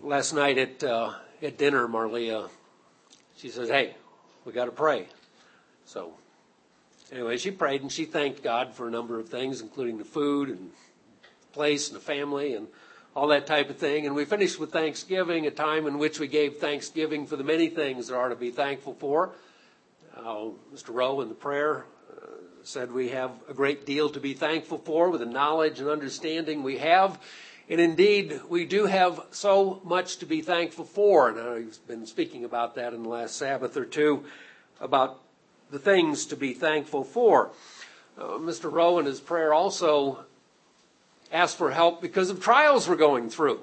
Last night at dinner, Marlia, she says, "Hey, we got to pray." So anyway, she prayed and she thanked God for a number of things, including the food and the place and the family and all that type of thing. And we finished with Thanksgiving, a time in which we gave thanksgiving for the many things there are to be thankful for. Mr. Rowe in the prayer said we have a great deal to be thankful for with the knowledge and understanding we have. And indeed, we do have so much to be thankful for. And I've been speaking about that in the last Sabbath or two, about the things to be thankful for. Mr. Rowe in his prayer also asked for help because of trials we're going through.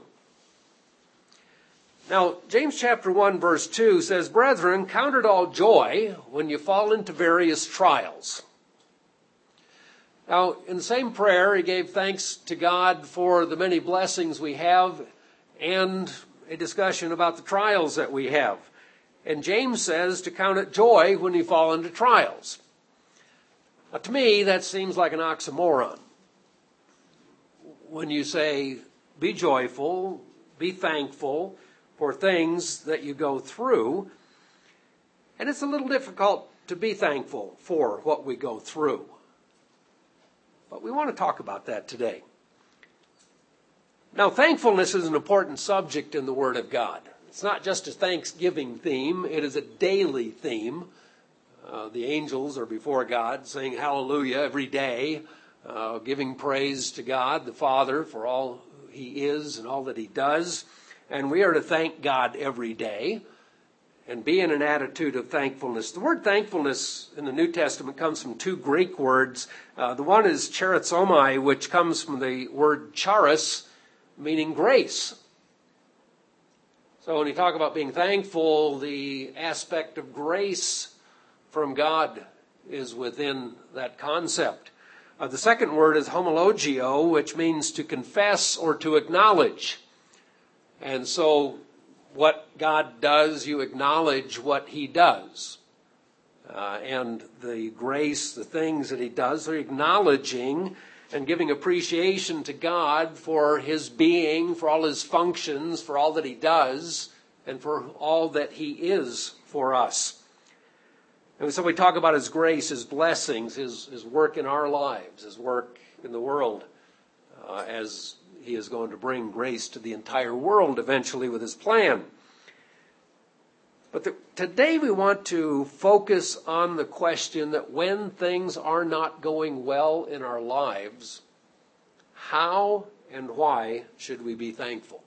Now, James chapter 1, verse 2 says, "Brethren, count it all joy when you fall into various trials." Now, in the same prayer, he gave thanks to God for the many blessings we have and a discussion about the trials that we have. And James says to count it joy when you fall into trials. Now, to me, that seems like an oxymoron. When you say, be joyful, be thankful for things that you go through, and it's a little difficult to be thankful for what we go through. But we want to talk about that today. Now, thankfulness is an important subject in the Word of God. It's not just a Thanksgiving theme, it is a daily theme. The angels are before God saying hallelujah every day, giving praise to God the Father for all He is and all that He does. And we are to thank God every day and be in an attitude of thankfulness. The word thankfulness in the New Testament comes from two Greek words. The one is charizomai, which comes from the word charis, meaning grace. So when you talk about being thankful, the aspect of grace from God is within that concept. The second word is homologio, which means to confess or to acknowledge. And so what God does, you acknowledge what He does. And the grace, the things that He does, are acknowledging and giving appreciation to God for His being, for all His functions, for all that He does, and for all that He is for us. And so we talk about His grace, His blessings, His work in our lives, His work in the world, as He is going to bring grace to the entire world eventually with His plan. But today we want to focus on the question that when things are not going well in our lives, how and why should we be thankful?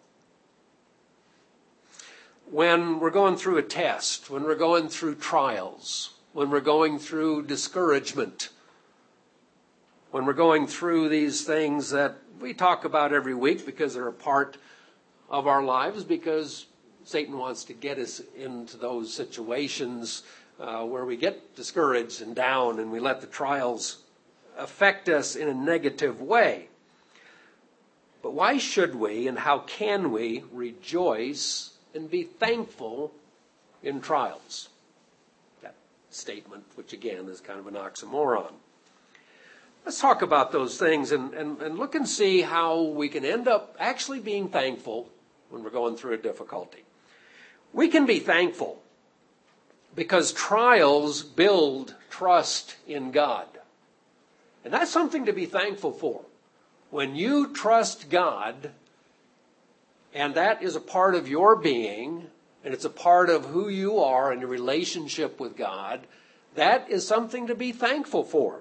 When we're going through a test, when we're going through trials, when we're going through discouragement, when we're going through these things that we talk about every week because they're a part of our lives, because Satan wants to get us into those situations where we get discouraged and down and we let the trials affect us in a negative way. But why should we and how can we rejoice and be thankful in trials? That statement, which again is kind of an oxymoron. Let's talk about those things and look and see how we can end up actually being thankful when we're going through a difficulty. We can be thankful because trials build trust in God. And that's something to be thankful for. When you trust God, and that is a part of your being, and it's a part of who you are in your relationship with God, that is something to be thankful for.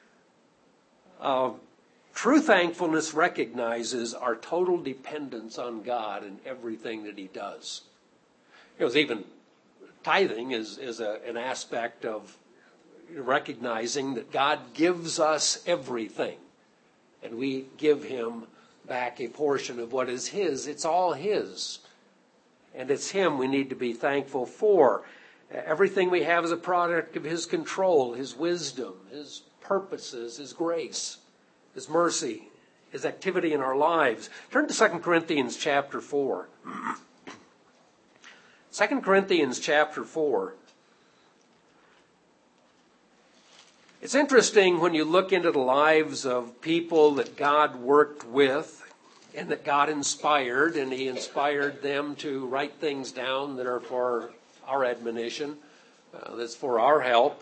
True thankfulness recognizes our total dependence on God in everything that He does. Even tithing is an aspect of recognizing that God gives us everything, and we give Him back a portion of what is His. It's all His, and it's Him we need to be thankful for. Everything we have is a product of His control, His wisdom, His purposes, His grace, His mercy, His activity in our lives. Turn to 2 Corinthians chapter 4. 2 Corinthians chapter 4. It's interesting when you look into the lives of people that God worked with and that God inspired, and he inspired them to write things down that are for our admonition, that's for our help.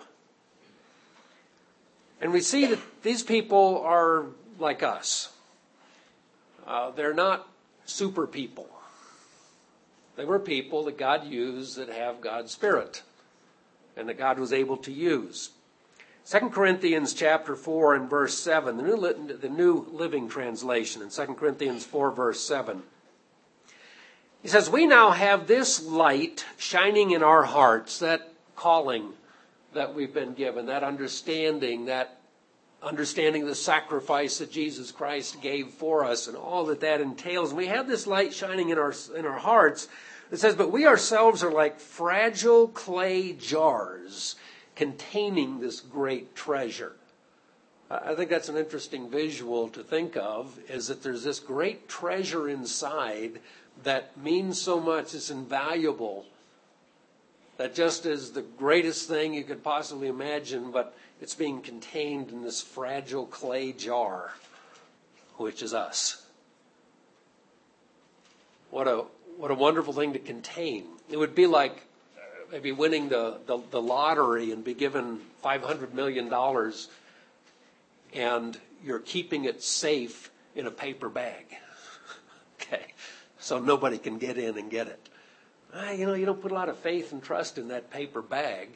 And we see that these people are like us. They're not super people. They were people that God used that have God's Spirit and that God was able to use. 2 Corinthians chapter 4 and verse 7, the New Living Translation in 2 Corinthians 4 verse 7. He says, we now have this light shining in our hearts, that calling that we've been given, that understanding the sacrifice that Jesus Christ gave for us and all that entails. And we have this light shining in our hearts. It says, but we ourselves are like fragile clay jars containing this great treasure. I think that's an interesting visual to think of, is that there's this great treasure inside that means so much, it's invaluable, that just is the greatest thing you could possibly imagine, but it's being contained in this fragile clay jar, which is us. What a wonderful thing to contain. It would be like maybe winning the lottery and be given $500 million and you're keeping it safe in a paper bag. Okay, so nobody can get in and get it. You don't put a lot of faith and trust in that paper bag.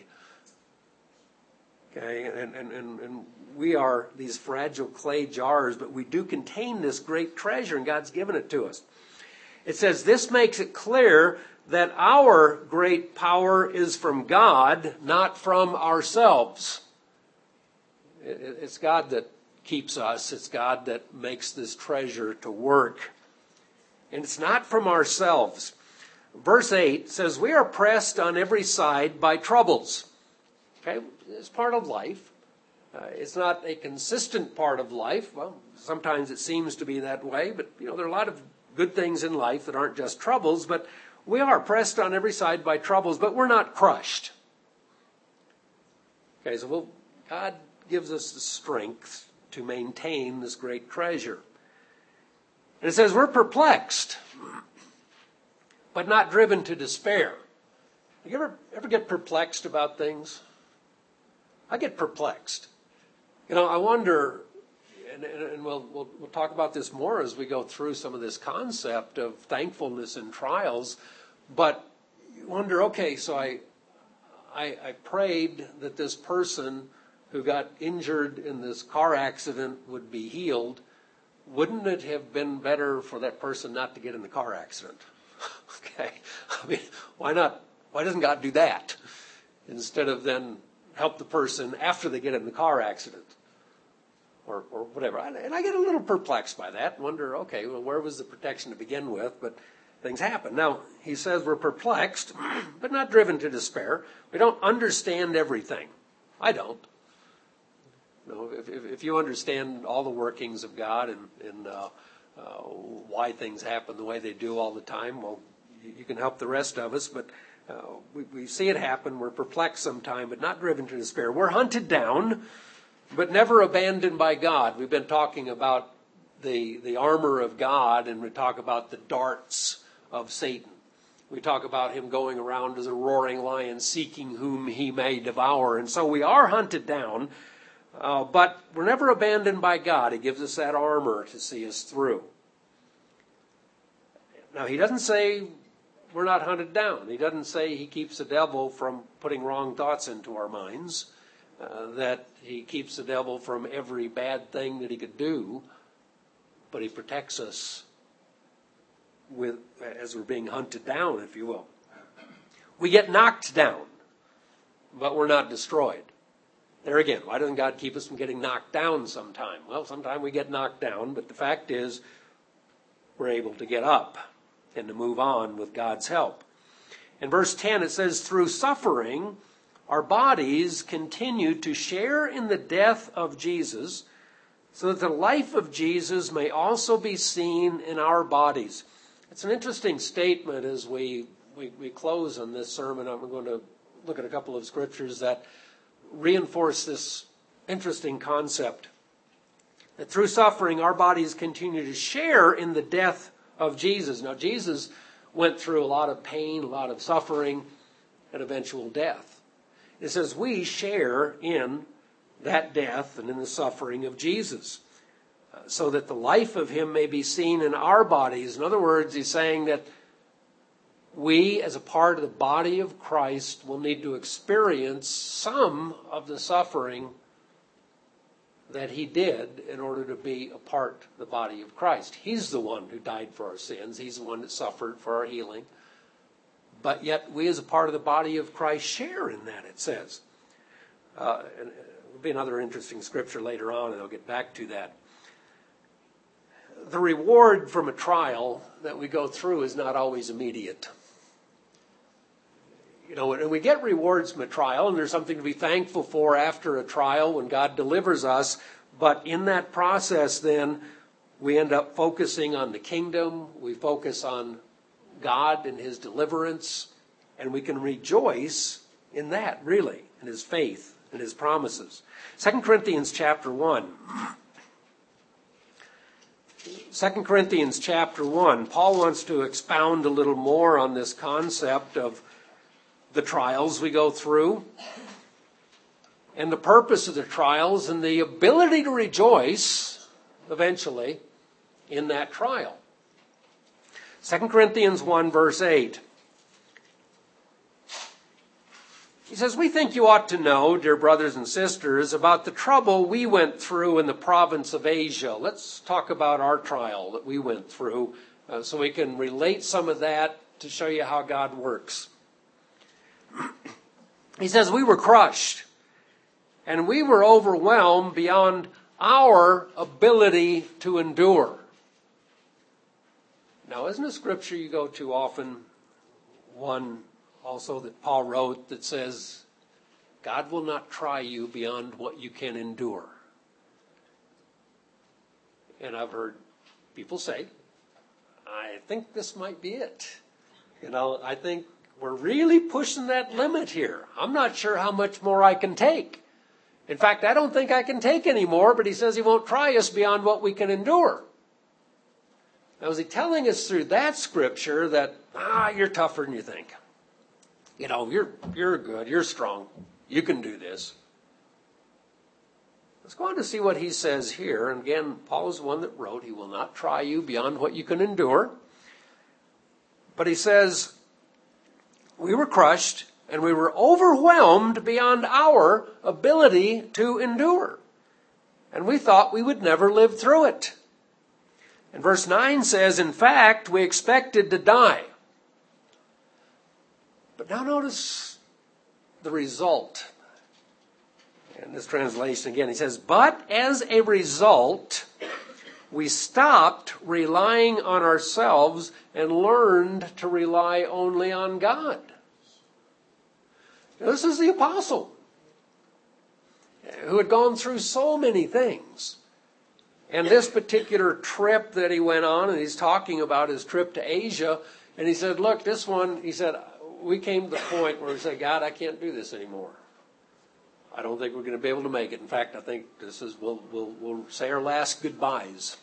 Okay, and we are these fragile clay jars, but we do contain this great treasure, and God's given it to us. It says, this makes it clear that our great power is from God, not from ourselves. It's God that keeps us. It's God that makes this treasure to work. And it's not from ourselves. Verse 8 says, we are pressed on every side by troubles. Okay, it's part of life. It's not a consistent part of life. Well, sometimes it seems to be that way, but there are a lot of good things in life that aren't just troubles, but we are pressed on every side by troubles, but we're not crushed. Okay, so God gives us the strength to maintain this great treasure. And it says we're perplexed, but not driven to despair. You ever get perplexed about things? I get perplexed. I wonder, and we'll talk about this more as we go through some of this concept of thankfulness in trials, but you wonder, okay, so I prayed that this person who got injured in this car accident would be healed. Wouldn't it have been better for that person not to get in the car accident? Okay, why not? Why doesn't God do that instead of then help the person after they get in the car accident or whatever? And I get a little perplexed by that and wonder, okay, well, where was the protection to begin with? But things happen. Now, he says we're perplexed, but not driven to despair. We don't understand everything. I don't. If you understand all the workings of God and why things happen the way they do all the time, well, you can help the rest of us, but we see it happen. We're perplexed sometime, but not driven to despair. We're hunted down, but never abandoned by God. We've been talking about the armor of God, and we talk about the darts of Satan. We talk about him going around as a roaring lion, seeking whom he may devour. And so we are hunted down, but we're never abandoned by God. He gives us that armor to see us through. Now, he doesn't say we're not hunted down. He doesn't say he keeps the devil from putting wrong thoughts into our minds, that he keeps the devil from every bad thing that he could do, but he protects us as we're being hunted down, if you will. We get knocked down, but we're not destroyed. There again, why doesn't God keep us from getting knocked down sometime? Well, sometime we get knocked down, but the fact is we're able to get up and to move on with God's help. In verse 10, it says, through suffering, our bodies continue to share in the death of Jesus, so that the life of Jesus may also be seen in our bodies. It's an interesting statement as we close on this sermon. I'm going to look at a couple of scriptures that reinforce this interesting concept. That through suffering, our bodies continue to share in the death of Jesus. Now, Jesus went through a lot of pain, a lot of suffering, and eventual death. It says we share in that death and in the suffering of Jesus, so that the life of him may be seen in our bodies. In other words, he's saying that we, as a part of the body of Christ, will need to experience some of the suffering that he did in order to be a part of the body of Christ. He's the one who died for our sins. He's the one that suffered for our healing. But yet we, as a part of the body of Christ, share in that, it says. And there'll be another interesting scripture later on, and I'll get back to that. The reward from a trial that we go through is not always immediate. You know, and we get rewards from a trial, and there's something to be thankful for after a trial when God delivers us. But in that process, then, we end up focusing on the kingdom. We focus on God and his deliverance. And we can rejoice in that, really, in his faith and his promises. 2 Corinthians chapter 1. 2 Corinthians chapter 1. Paul wants to expound a little more on this concept of the trials we go through, and the purpose of the trials, and the ability to rejoice eventually in that trial. 2 Corinthians 1 verse 8. He says, we think you ought to know, dear brothers and sisters, about the trouble we went through in the province of Asia. Let's talk about our trial that we went through so we can relate some of that to show you how God works. He says, we were crushed and we were overwhelmed beyond our ability to endure. Now, isn't a scripture you go to often one also that Paul wrote that says, God will not try you beyond what you can endure? And I've heard people say, I think this might be it. You know, I think we're really pushing that limit here. I'm not sure how much more I can take. In fact, I don't think I can take any more, but he says he won't try us beyond what we can endure. Now, is he telling us through that scripture that, you're tougher than you think? You know, you're good, you're strong, you can do this. Let's go on to see what he says here. And again, Paul is the one that wrote, he will not try you beyond what you can endure. But he says, we were crushed and we were overwhelmed beyond our ability to endure. And we thought we would never live through it. And verse 9 says, in fact, we expected to die. But now notice the result. In this translation again, he says, but as a result, we stopped relying on ourselves and learned to rely only on God. Now, this is the apostle who had gone through so many things. And this particular trip that he went on, and he's talking about his trip to Asia, and he said, look, this one, he said, we came to the point where we said, God, I can't do this anymore. I don't think we're going to be able to make it. In fact, I think this is we'll say our last goodbyes.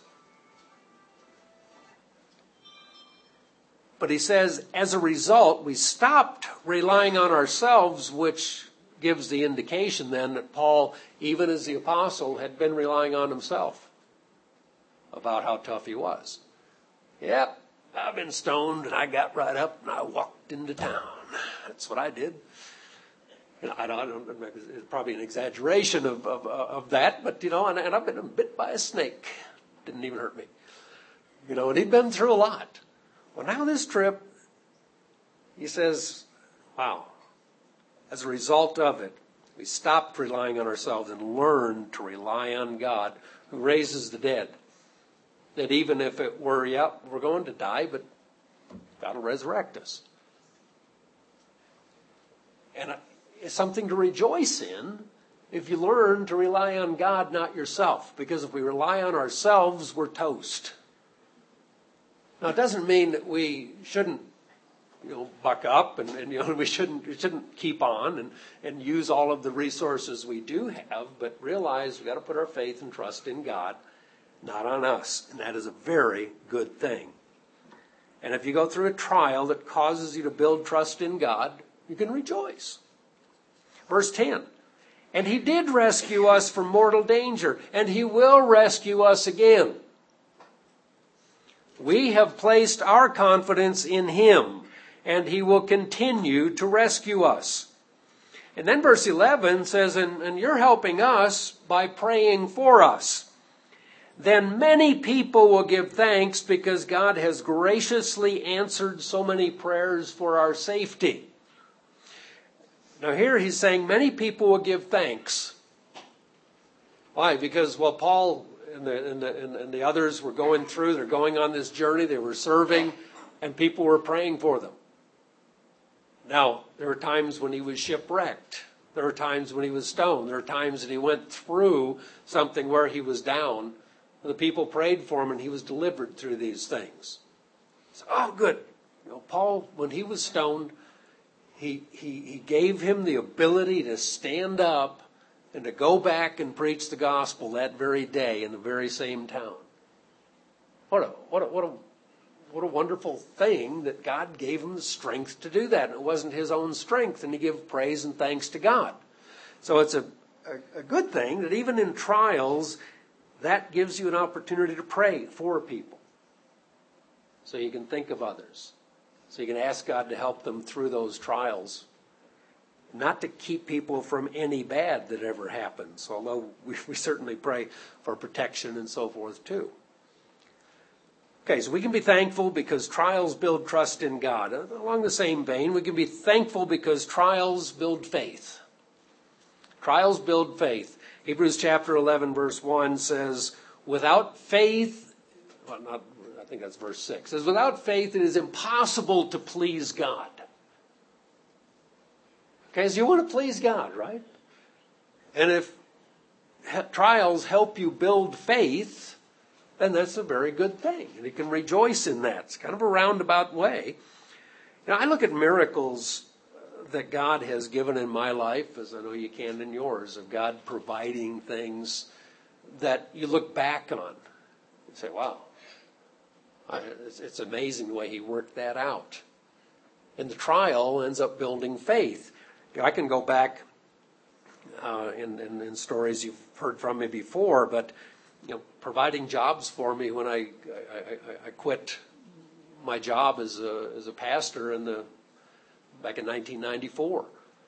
But he says, as a result, we stopped relying on ourselves, which gives the indication then that Paul, even as the apostle, had been relying on himself about how tough he was. Yep, I've been stoned, and I got right up and I walked into town. That's what I did. And I don't, it's probably an exaggeration of that, but, you know, and I've been bit by a snake. Didn't even hurt me. You know, and he'd been through a lot. Well, now this trip, he says, wow, as a result of it, we stopped relying on ourselves and learned to rely on God who raises the dead. That even if it were, we're going to die, but God will resurrect us. And it's something to rejoice in if you learn to rely on God, not yourself. Because if we rely on ourselves, we're toast. Now, it doesn't mean that we shouldn't, buck up and we shouldn't keep on and use all of the resources we do have, but realize we've got to put our faith and trust in God not on us. And that is a very good thing. And if you go through a trial that causes you to build trust in God, you can rejoice. Verse 10, and he did rescue us from mortal danger, and he will rescue us again. We have placed our confidence in him, and he will continue to rescue us. And then verse 11 says, and you're helping us by praying for us. Then many people will give thanks because God has graciously answered so many prayers for our safety. Now here he's saying many people will give thanks. Why? Because Paul and the others were going through, they're going on this journey, they were serving, and people were praying for them. Now, there were times when he was shipwrecked. There were times when he was stoned. There were times that he went through something where he was down. And the people prayed for him, and he was delivered through these things. So, good. Paul, when he was stoned, he gave him the ability to stand up and to go back and preach the gospel that very day in the very same town. What a wonderful thing that God gave him the strength to do that. And it wasn't his own strength, and he gave praise and thanks to God. So it's a good thing that even in trials, that gives you an opportunity to pray for people. So you can think of others. So you can ask God to help them through those trials. Not to keep people from any bad that ever happens, although we certainly pray for protection and so forth too. Okay, so we can be thankful because trials build trust in God. Along the same vein, we can be thankful because trials build faith. Trials build faith. Hebrews chapter 11 verse 1 says, without faith, I think that's verse 6, says, without faith it is impossible to please God. Okay, so you want to please God, right? And if trials help you build faith, then that's a very good thing. And you can rejoice in that. It's kind of a roundabout way. I look at miracles that God has given in my life, as I know you can in yours, of God providing things that you look back on and say, wow, it's amazing the way he worked that out. And the trial ends up building faith. I can go back in stories you've heard from me before, but providing jobs for me when I quit my job as a pastor back in 1994.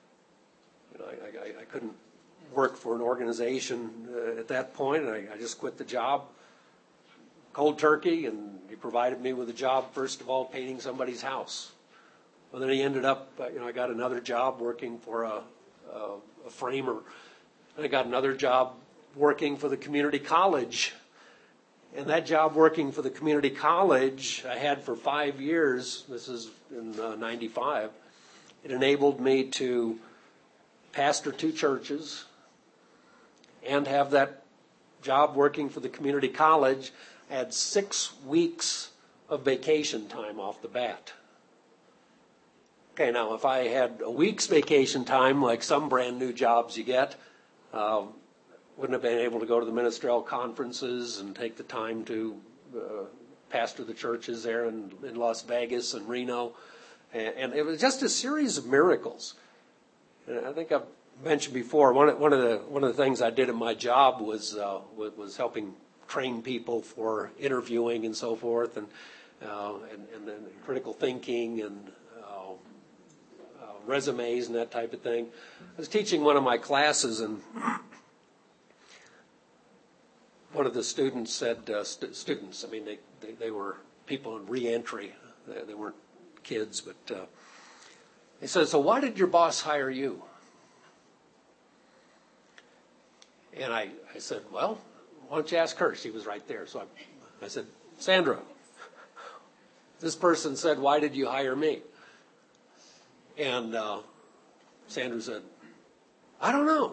I couldn't work for an organization at that point, and I just quit the job cold turkey, and he provided me with a job, first of all, painting somebody's house. Well, then he ended up, I got another job working for a framer. And I got another job working for the community college. And that job working for the community college I had for 5 years. This is in 95. It enabled me to pastor 2 churches and have that job working for the community college. I had 6 weeks of vacation time off the bat. Okay, now if I had a week's vacation time, like some brand new jobs you get, wouldn't have been able to go to the ministerial conferences and take the time to pastor the churches there in Las Vegas and Reno. And it was just a series of miracles. And I think I've mentioned before, one of the things I did at my job was helping train people for interviewing and so forth, and critical thinking and resumes and that type of thing. I was teaching one of my classes, and one of the students said, students, I mean, they were people in re-entry. They weren't kids, but they said, so why did your boss hire you? And I said, well, why don't you ask her? She was right there. So I said, Sandra, this person said, why did you hire me? And Sandra said, I don't know.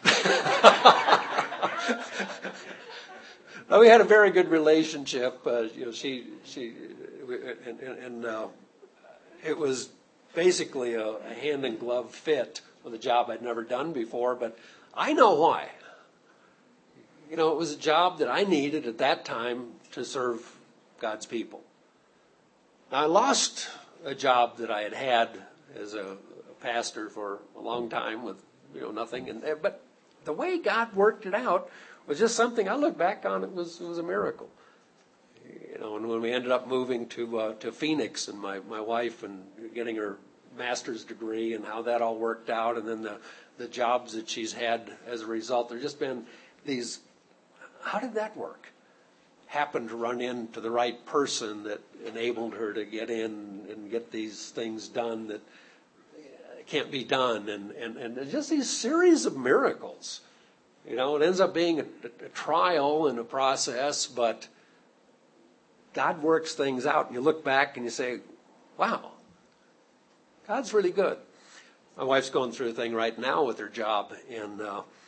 Well, we had a very good relationship. It was basically a hand in glove fit with a job I'd never done before. But I know why. it was a job that I needed at that time to serve God's people. Now, I lost a job that I had had as a pastor for a long time with, nothing. But the way God worked it out was just something I look back on. It was a miracle. And when we ended up moving to Phoenix, and my wife and getting her master's degree and how that all worked out, and then the jobs that she's had as a result, there's just been these, how did that work? Happened to run into the right person that enabled her to get in and get these things done that can't be done, and just these series of miracles. It ends up being a trial and a process, but God works things out, and you look back and you say, wow, God's really good. My wife's going through a thing right now with her job, and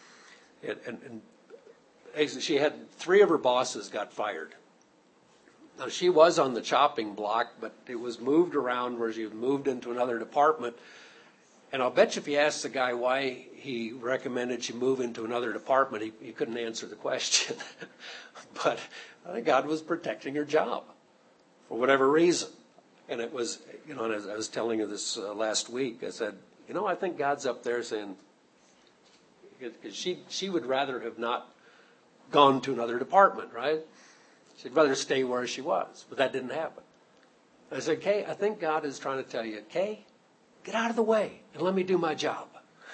she had 3 of her bosses got fired. Now, she was on the chopping block, but it was moved around where she was moved into another department. And I'll bet you if you asked the guy why he recommended she move into another department, he couldn't answer the question. But I think God was protecting her job for whatever reason. And it was, and as I was telling her this last week, I said, I think God's up there saying, because she would rather have not gone to another department, right? She'd rather stay where she was, but that didn't happen. I said, Kay, I think God is trying to tell you, Kay, get out of the way and let me do my job.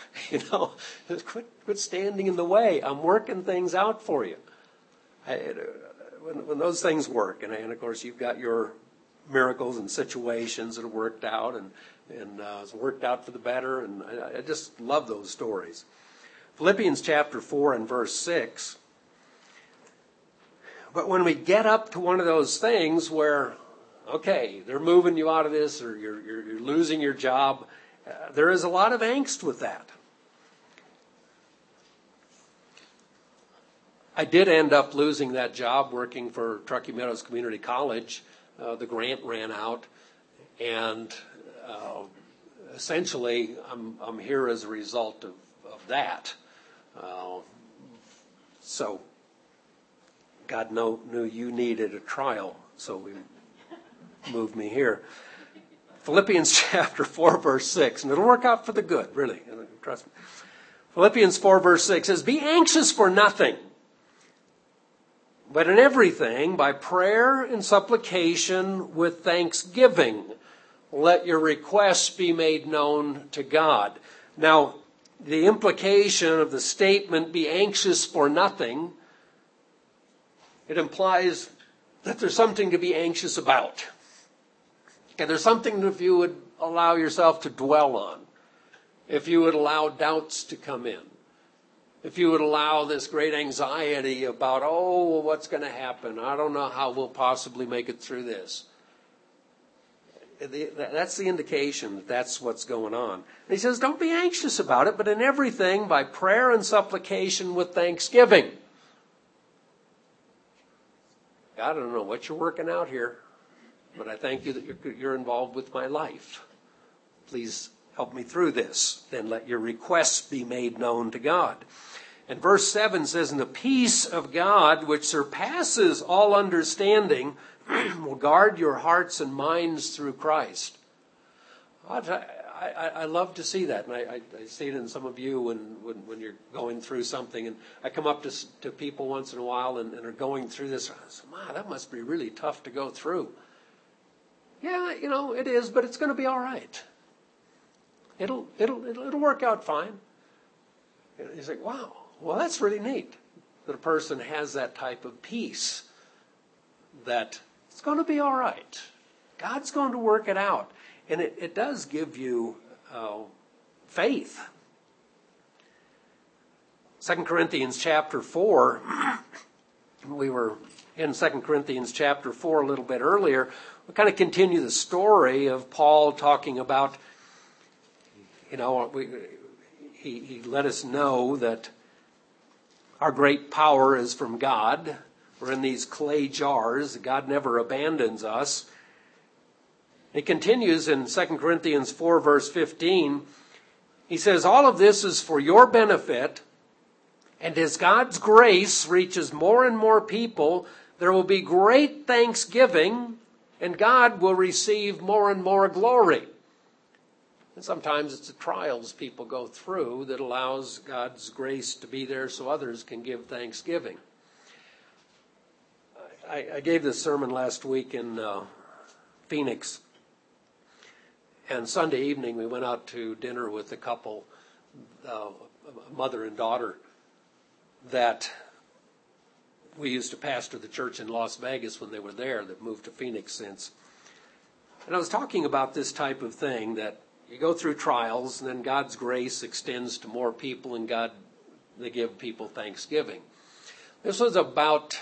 Quit standing in the way. I'm working things out for you. When those things work, and of course you've got your miracles and situations that have worked out, and it's worked out for the better, and I just love those stories. Philippians chapter 4 and verse 6. But when we get up to one of those things where, okay, they're moving you out of this, or you're losing your job, there is a lot of angst with that. I did end up losing that job working for Truckee Meadows Community College. The grant ran out, and essentially I'm here as a result of that. So God knew you needed a trial, so we moved me here. Philippians chapter 4, verse 6, and it'll work out for the good, really, trust me. Philippians 4, verse 6 says, be anxious for nothing, but in everything, by prayer and supplication with thanksgiving, let your requests be made known to God. Now, the implication of the statement, be anxious for nothing, it implies that there's something to be anxious about. Okay, there's something if you would allow yourself to dwell on, if you would allow doubts to come in, if you would allow this great anxiety about, what's going to happen? I don't know how we'll possibly make it through this. That's the indication that that's what's going on. And he says, don't be anxious about it, but in everything, by prayer and supplication with thanksgiving. God, I don't know what you're working out here, but I thank you that you're involved with my life. Please help me through this. Then let your requests be made known to God. And verse 7 says, and the peace of God, which surpasses all understanding, will guard your hearts and minds through Christ. I love to see that, and I see it in some of you when you're going through something. And I come up to people once in a while and are going through this. I say, wow, that must be really tough to go through. Yeah, it is, but it's going to be all right. It'll work out fine. And he's like, wow, well, that's really neat that a person has that type of peace, that it's going to be all right. God's going to work it out. And it does give you faith. 2 Corinthians chapter 4, we were in 2 Corinthians chapter 4 a little bit earlier. We kind of continue the story of Paul talking about, he let us know that our great power is from God. We're in these clay jars. God never abandons us. It continues in 2 Corinthians 4, verse 15. He says, all of this is for your benefit And as God's grace reaches more and more people, there will be great thanksgiving, and God will receive more and more glory. And sometimes it's the trials people go through that allows God's grace to be there so others can give thanksgiving. I gave this sermon last week in Phoenix. And Sunday evening we went out to dinner with a couple, mother and daughter, that we used to pastor the church in Las Vegas when they were there, that moved to Phoenix since. And I was talking about this type of thing, that you go through trials and then God's grace extends to more people, and they give people thanksgiving. This was about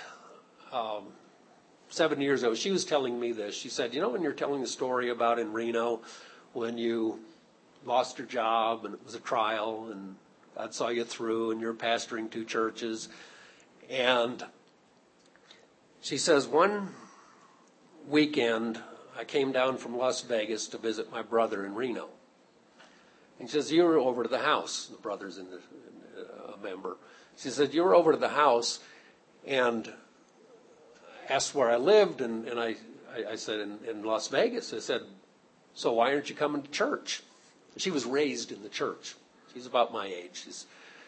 7 years ago. She was telling me this. She said, when you're telling the story about in Reno when you lost your job and it was a trial and God saw you through and you're pastoring 2 churches. And she says, one weekend I came down from Las Vegas to visit my brother in Reno. And she says, you were over to the house. The brother's a member. She said, you were over to the house and asked where I lived. And I said, in Las Vegas. I said, so why aren't you coming to church? She was raised in the church. She's about my age. She's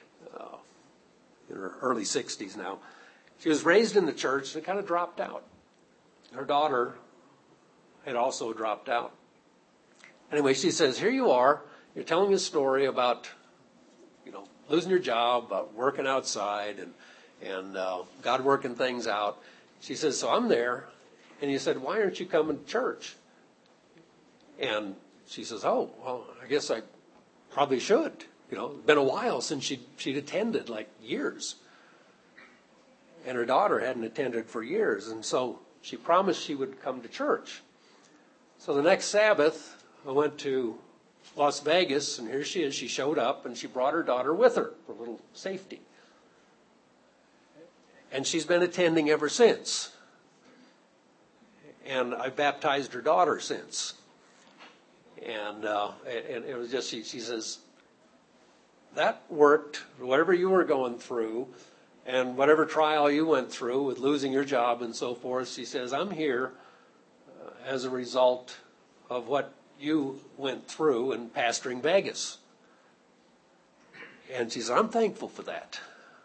in her early 60s now. She was raised in the church and kind of dropped out. Her daughter had also dropped out. Anyway, she says, here you are. You're telling a story about, losing your job, about working outside and God working things out. She says, so I'm there. And you said, why aren't you coming to church? And she says, oh, well, I guess I probably should. It's been a while since she'd attended, like years. And her daughter hadn't attended for years. And so she promised she would come to church. So the next Sabbath, I went to Las Vegas, and here she is. She showed up, and she brought her daughter with her for a little safety. And she's been attending ever since. And I baptized her daughter since. And it was just, she says, that worked, whatever you were going through, and whatever trial you went through with losing your job and so forth. She says, I'm here as a result of what you went through in pastoring Vegas. And she said, I'm thankful for that.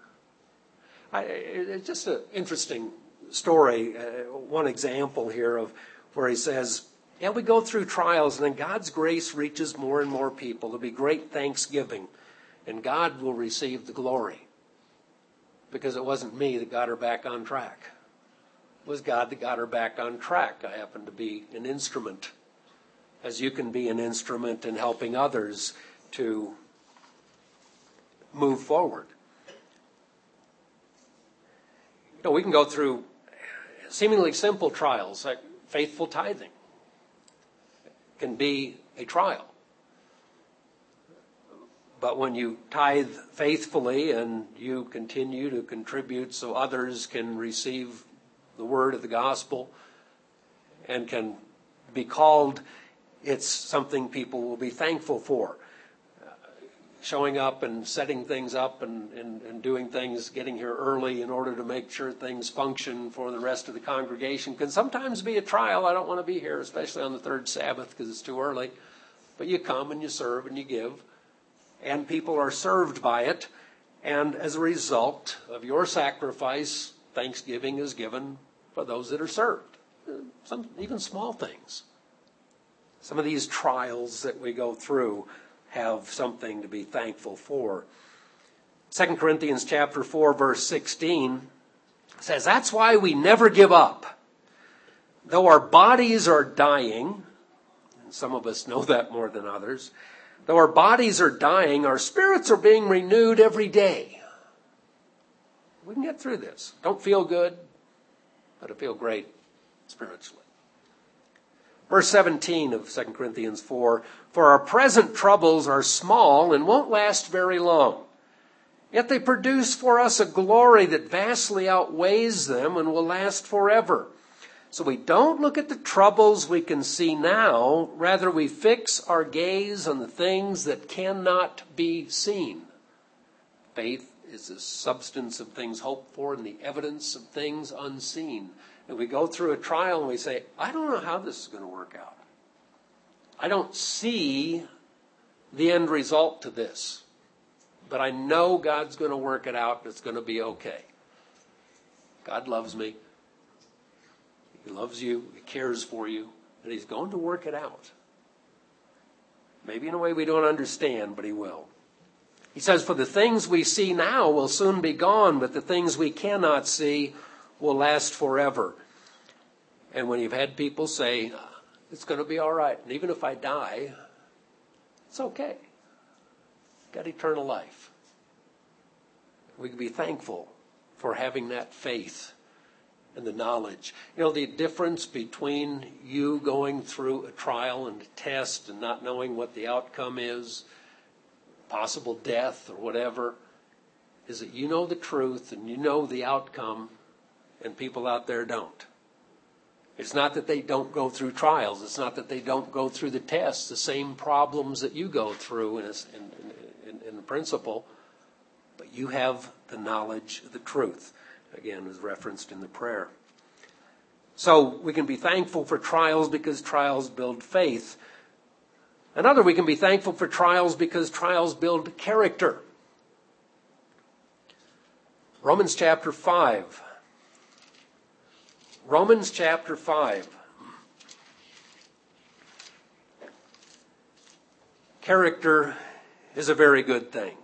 It's just an interesting story, one example here of where he says, we go through trials, and then God's grace reaches more and more people. There'll be great thanksgiving, and God will receive the glory. Because it wasn't me that got her back on track. It was God that got her back on track. I happened to be an instrument, as you can be an instrument in helping others to move forward. We can go through seemingly simple trials, like faithful tithing can be a trial. But when you tithe faithfully and you continue to contribute so others can receive the word of the gospel and can be called, it's something people will be thankful for. Showing up and setting things up and doing things, getting here early in order to make sure things function for the rest of the congregation can sometimes be a trial. I don't want to be here, especially on the third Sabbath because it's too early. But you come and you serve and you give. And people are served by it. And as a result of your sacrifice, thanksgiving is given for those that are served. Some even small things. Some of these trials that we go through have something to be thankful for. 2 Corinthians chapter 4, verse 16 says, that's why we never give up. Though our bodies are dying, and some of us know that more than others, though our bodies are dying, our spirits are being renewed every day. We can get through this. Don't feel good, but I feel great spiritually. Verse 17 of 2 Corinthians 4, for our present troubles are small and won't last very long. Yet they produce for us a glory that vastly outweighs them and will last forever. So we don't look at the troubles we can see now. Rather, we fix our gaze on the things that cannot be seen. Faith is the substance of things hoped for and the evidence of things unseen. And we go through a trial and we say, I don't know how this is going to work out. I don't see the end result to this. But I know God's going to work it out and it's going to be okay. God loves me. He loves you. He cares for you. And He's going to work it out. Maybe in a way we don't understand, but He will. He says, for the things we see now will soon be gone, but the things we cannot see will last forever. And when you've had people say, it's going to be all right, and even if I die, it's okay. Got eternal life. We can be thankful for having that faith and the knowledge. You know, the difference between you going through a trial and a test and not knowing what the outcome is, possible death or whatever, is that you know the truth and you know the outcome and people out there don't. It's not that they don't go through trials. It's not that they don't go through the tests, the same problems that you go through in principle, but you have the knowledge of the truth. Again, as referenced in the prayer. So we can be thankful for trials because trials build faith. Another, we can be thankful for trials because trials build character. Romans chapter 5. Romans chapter 5. Character is a very good thing.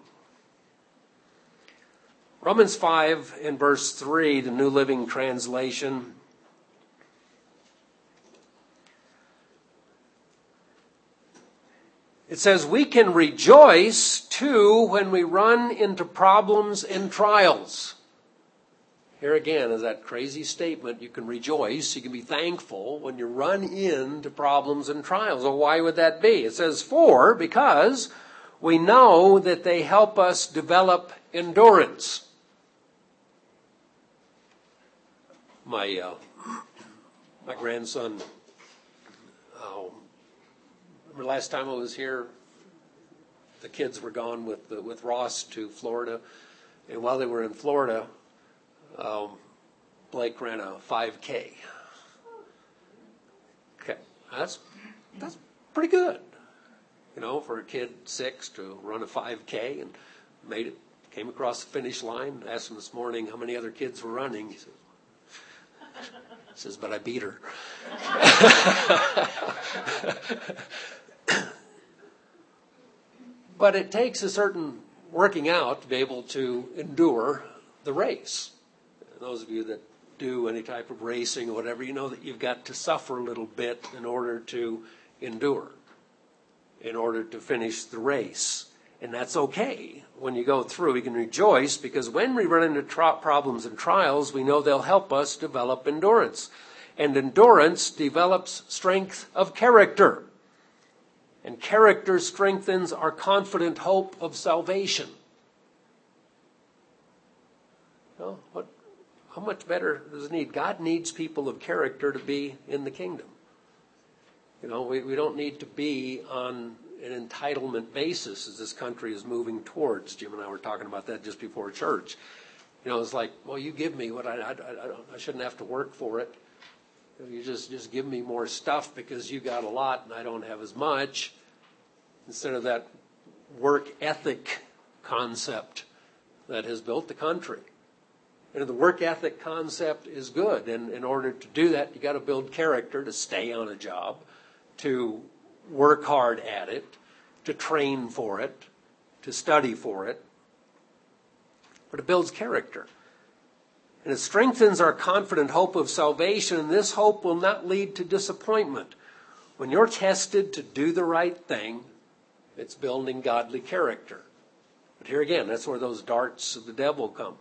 Romans 5 in verse 3, the New Living Translation. It says, we can rejoice too when we run into problems and trials. Here again is that crazy statement. You can rejoice, you can be thankful when you run into problems and trials. Well, why would that be? It says, because we know that they help us develop endurance. My grandson, remember last time I was here, the kids were gone with Ross to Florida. And while they were in Florida, Blake ran a 5K. Okay, that's pretty good, you know, for a kid 6 to run a 5K and made it. Came across the finish line. Asked him this morning how many other kids were running. He says, but I beat her. But it takes a certain working out to be able to endure the race. And those of you that do any type of racing or whatever, you know that you've got to suffer a little bit in order to endure, in order to finish the race. And that's okay. When you go through, we can rejoice because when we run into problems and trials, we know they'll help us develop endurance. And endurance develops strength of character. And character strengthens our confident hope of salvation. Well, how much better does it need? God needs people of character to be in the kingdom. You know, we don't need to be on an entitlement basis as this country is moving towards. Jim and I were talking about that just before church. You know, it's like, well, you give me what I shouldn't have to work for it. You just give me more stuff because you got a lot and I don't have as much. Instead of that work ethic concept that has built the country. And the work ethic concept is good. And in order to do that, you got to build character to stay on a job, to work hard at it, to train for it, to study for it. But it builds character. And it strengthens our confident hope of salvation, and this hope will not lead to disappointment. When you're tested to do the right thing, it's building godly character. But here again, that's where those darts of the devil come.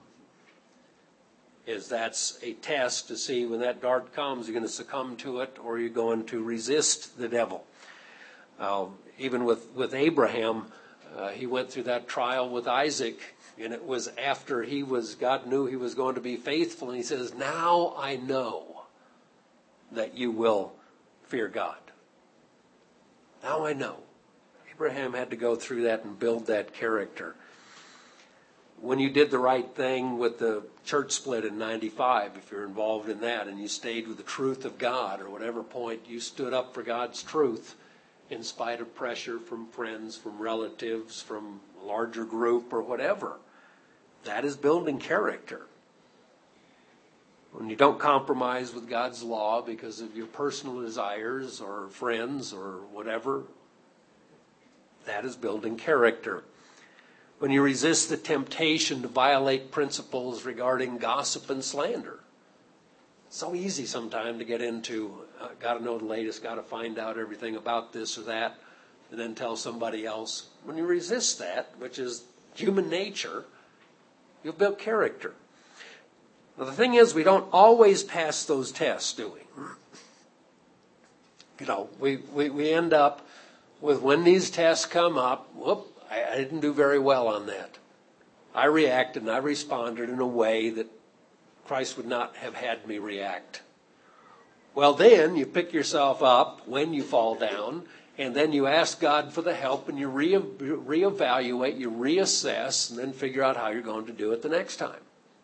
That's a test to see when that dart comes, you're going to succumb to it or you're going to resist the devil. Even with Abraham, he went through that trial with Isaac, and it was after God knew he was going to be faithful, and he says, now I know that you will fear God. Now I know. Abraham had to go through that and build that character. when you did the right thing with the church split in 95, if you're involved in that, and you stayed with the truth of God, or whatever point you stood up for God's truth in spite of pressure from friends, from relatives, from a larger group, or whatever. That is building character. When you don't compromise with God's law because of your personal desires or friends or whatever, that is building character. When you resist the temptation to violate principles regarding gossip and slander. It's so easy sometimes to get into, got to know the latest, got to find out everything about this or that, and then tell somebody else. When you resist that, which is human nature, you'll build character. Now, the thing is, we don't always pass those tests, do we? You know, we end up with, when these tests come up, I didn't do very well on that. I reacted and I responded in a way that Christ would not have had me react. Well, then you pick yourself up when you fall down, and then you ask God for the help, and you reevaluate, you reassess, and then figure out how you're going to do it the next time.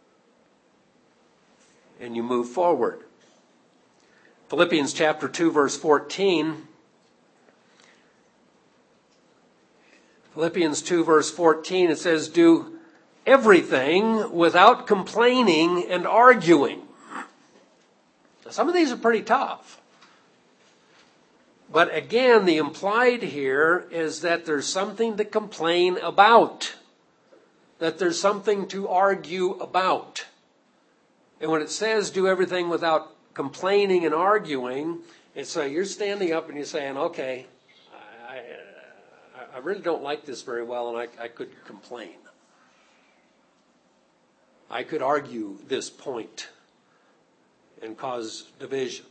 And you move forward. Philippians chapter 2, verse 14. Philippians 2, verse 14, it says, do everything without complaining and arguing. Now, some of these are pretty tough. But again, the implied here is that there's something to complain about. That there's something to argue about. And when it says do everything without complaining and arguing, it's you're standing up and you're saying, okay, I really don't like this very well, and I could complain. I could argue this point and cause division.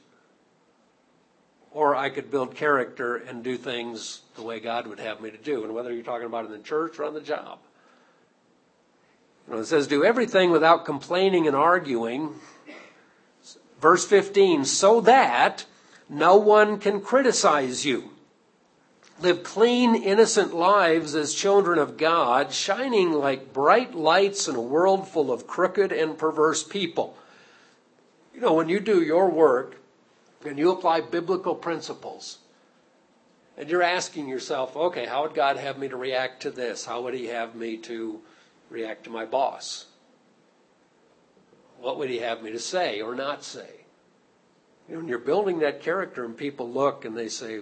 Or I could build character and do things the way God would have me to do. And whether you're talking about it in the church or on the job. You know, it says, do everything without complaining and arguing. Verse 15, so that no one can criticize you. Live clean, innocent lives as children of God, shining like bright lights in a world full of crooked and perverse people. You know, when you do your work and you apply biblical principles, and you're asking yourself, okay, how would God have me to react to this? How would he have me to react to my boss? What would he have me to say or not say? You know, when you're building that character and people look and they say,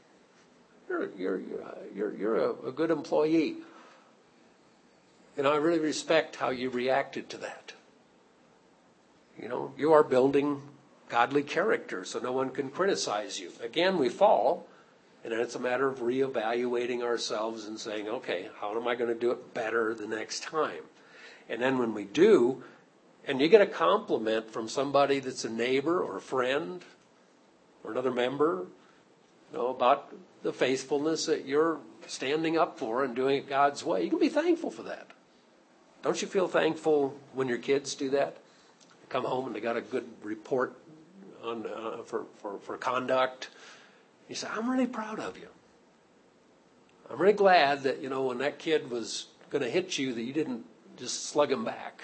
you're a good employee. And I really respect how you reacted to that. You know, you are building godly character so no one can criticize you. Again, we fall, and then it's a matter of reevaluating ourselves and saying, okay, how am I going to do it better the next time? And then when we do, and you get a compliment from somebody that's a neighbor or a friend or another member, you know, about the faithfulness that you're standing up for and doing it God's way, you can be thankful for that. Don't you feel thankful when your kids do that? They come home and they got a good report on for conduct. You say, I'm really proud of you. I'm really glad that, you know, when that kid was going to hit you, that you didn't just slug him back.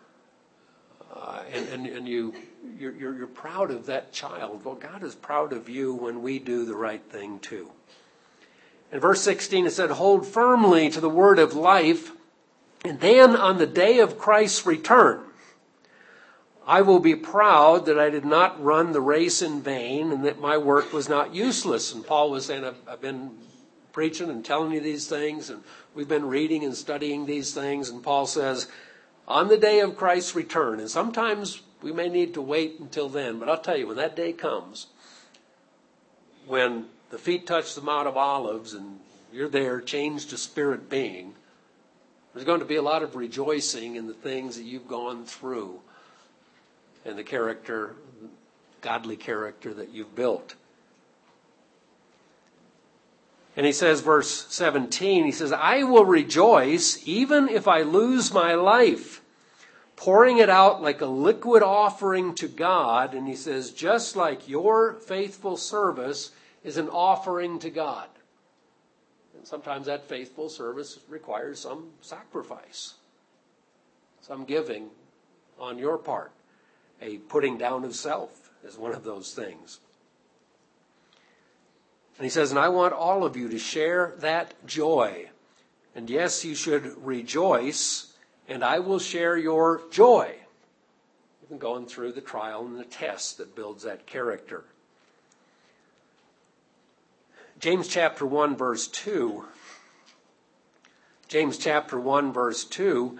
And you're proud of that child. Well, God is proud of you when we do the right thing too. In verse 16 it said, hold firmly to the word of life, and then on the day of Christ's return, I will be proud that I did not run the race in vain and that my work was not useless. And Paul was saying, I've been preaching and telling you these things, and we've been reading and studying these things. And Paul says, on the day of Christ's return, and sometimes we may need to wait until then, but I'll tell you, when that day comes, when the feet touch the Mount of Olives and you're there, changed to spirit being, there's going to be a lot of rejoicing in the things that you've gone through and the character, godly character that you've built. And he says, verse 17, he says, I will rejoice even if I lose my life, pouring it out like a liquid offering to God. And he says, just like your faithful service is an offering to God. And sometimes that faithful service requires some sacrifice. some giving on your part. A putting down of self is one of those things. And he says, and I want all of you to share that joy. And yes, you should rejoice, and I will share your joy. Even going through the trial and the test that builds that character. James chapter 1, verse 2. James chapter 1, verse 2.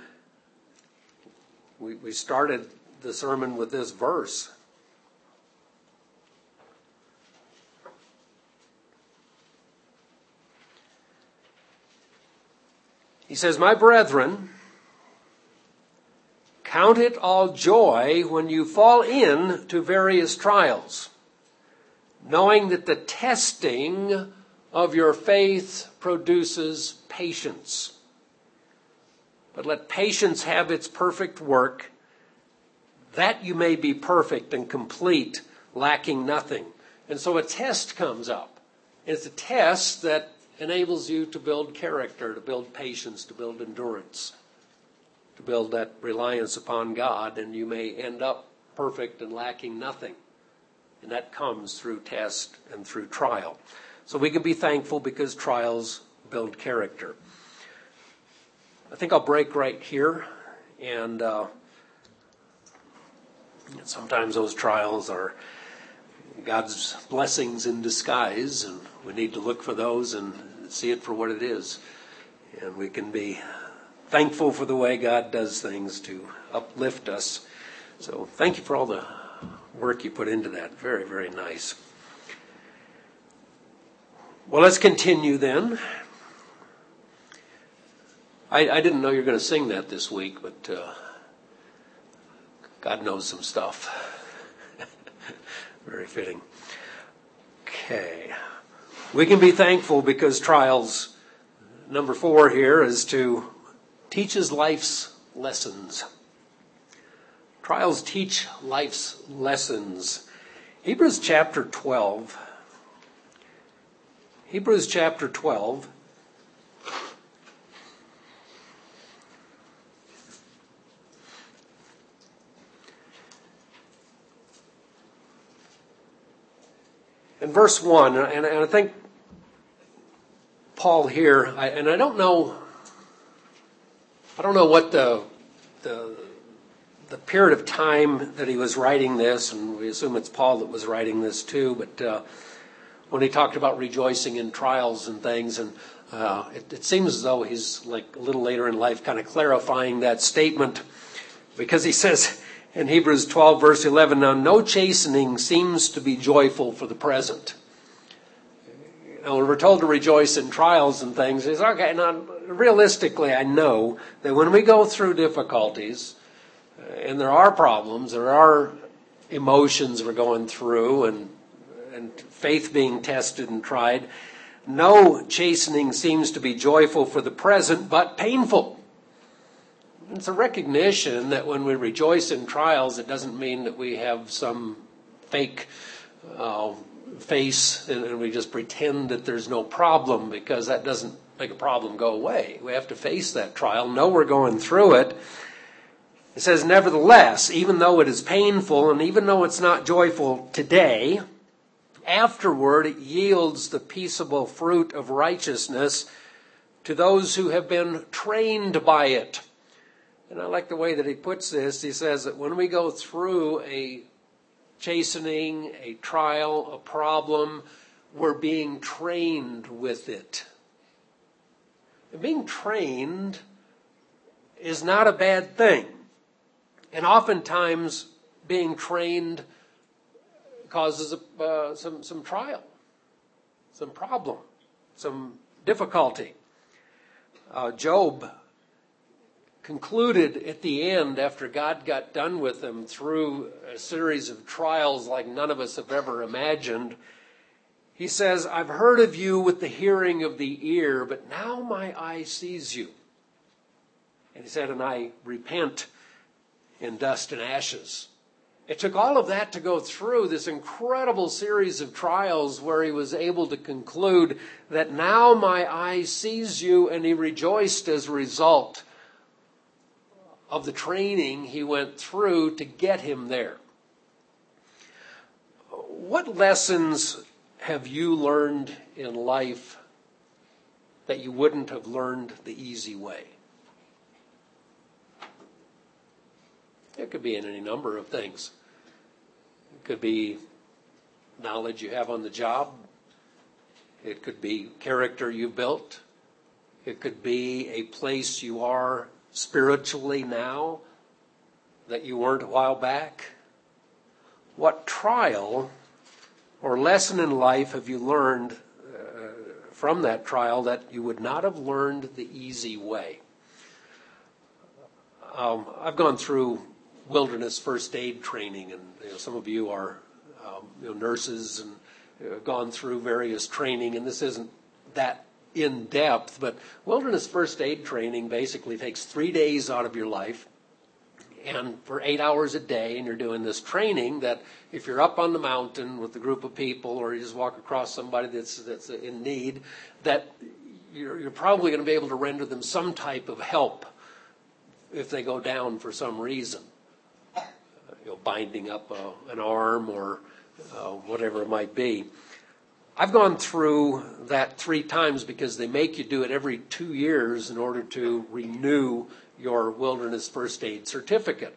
We started the sermon with this verse. He says, my brethren, count it all joy when you fall into various trials, knowing that the testing of your faith produces patience. But let patience have its perfect work, that you may be perfect and complete, lacking nothing. And so a test comes up. It's a test that enables you to build character, to build patience, to build endurance, to build that reliance upon God, and you may end up perfect and lacking nothing. And that comes through test and through trial. So we can be thankful because trials build character. I think I'll break right here. And sometimes those trials are God's blessings in disguise, and we need to look for those and see it for what it is. And we can be thankful for the way God does things to uplift us. So thank you for all the work you put into that. Very, very nice. Well, let's continue then. I didn't know you were going to sing that this week, but God knows some stuff. Very fitting. Okay. We can be thankful because trials, number 4 here, is to teach us life's lessons. Trials teach life's lessons. Hebrews chapter 12. Hebrews chapter 12. In verse 1, and I think Paul here, I don't know what the period of time that he was writing this, and we assume it's Paul that was writing this too, but when he talked about rejoicing in trials and things, and it seems as though he's like a little later in life kind of clarifying that statement, because he says in Hebrews 12 verse 11, now no chastening seems to be joyful for the present. Now, when we're told to rejoice in trials and things, it's okay. Now, realistically, I know that when we go through difficulties, and there are problems, there are emotions we're going through, and faith being tested and tried, no chastening seems to be joyful for the present, but painful. It's a recognition that when we rejoice in trials, it doesn't mean that we have some fake face and we just pretend that there's no problem, because that doesn't make a problem go away. We have to face that trial, know we're going through it. It says, nevertheless, even though it is painful and even though it's not joyful today, afterward it yields the peaceable fruit of righteousness to those who have been trained by it. And I like the way that he puts this. He says that when we go through a chastening, a trial, a problem, we're being trained with it. And being trained is not a bad thing. And oftentimes, being trained causes some trial, some problem, some difficulty. Job concluded at the end, after God got done with him through a series of trials like none of us have ever imagined, he says, I've heard of you with the hearing of the ear, but now my eye sees you. And he said, and I repent in dust and ashes. It took all of that to go through this incredible series of trials where he was able to conclude that now my eye sees you, and he rejoiced as a result of the training he went through to get him there. What lessons have you learned in life that you wouldn't have learned the easy way? It could be in any number of things. It could be knowledge you have on the job. It could be character you've built. It could be a place you are spiritually now that you weren't a while back. What trial or lesson in life have you learned from that trial that you would not have learned the easy way? I've gone through wilderness first aid training, and some of you are nurses and have gone through various training, and this isn't that in depth, but wilderness first aid training basically takes 3 days out of your life, and for 8 hours a day, and you're doing this training that if you're up on the mountain with a group of people, or you just walk across somebody that's in need, that you're probably going to be able to render them some type of help if they go down for some reason. Binding up an arm or whatever it might be. I've gone through that 3 times because they make you do it every 2 years in order to renew your wilderness first aid certificate.